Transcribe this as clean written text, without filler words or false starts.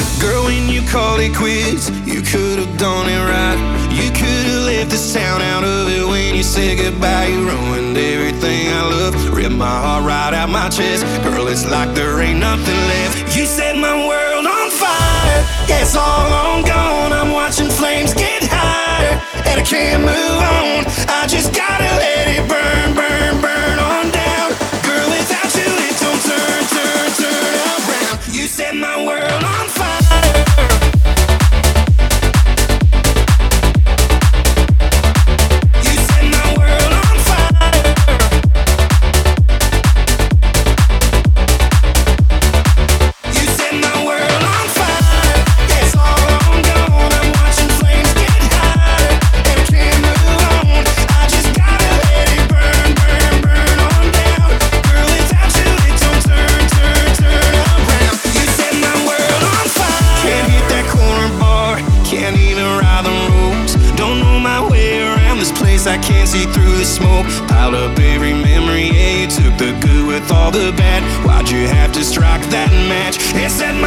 Girl, when you called it quits, you could have done it right. You could have left this town out of it when you said goodbye. You ruined everything I love, ripped my heart right out my chest. Girl, it's like there ain't nothing left. You set my world on fire, yeah, it's all on gone. I'm watching flames get higher, and I can't move on. I just gotta let it burn, burn, burn on down. Girl, without you it don't turn, turn, turn around. You set my world on fire. I can't see through the smoke. Piled up every memory, yeah, you took the good with all the bad. Why'd you have to strike that match? It set